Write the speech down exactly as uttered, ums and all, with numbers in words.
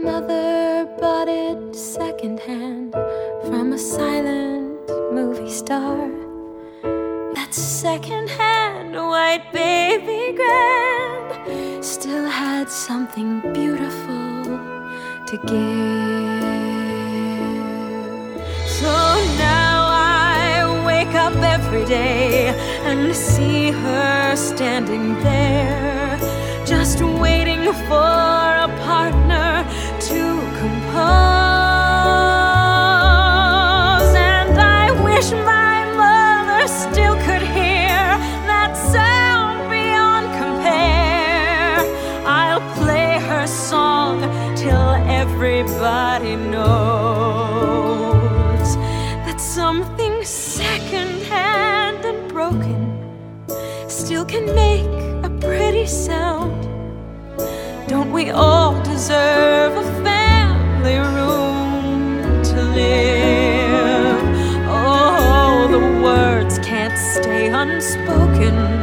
mother bought it secondhand from a silent movie star. That secondhand white baby grand still had something beautiful to give. So now I wake up every day and see her standing there, just waiting for a partner to compose. And I wish my mother still could hear that sound beyond compare. I'll play her song till everybody knows that something second-hand and broken still can make a pretty sound. Don't we all deserve a family room to live? Oh, the words can't stay unspoken.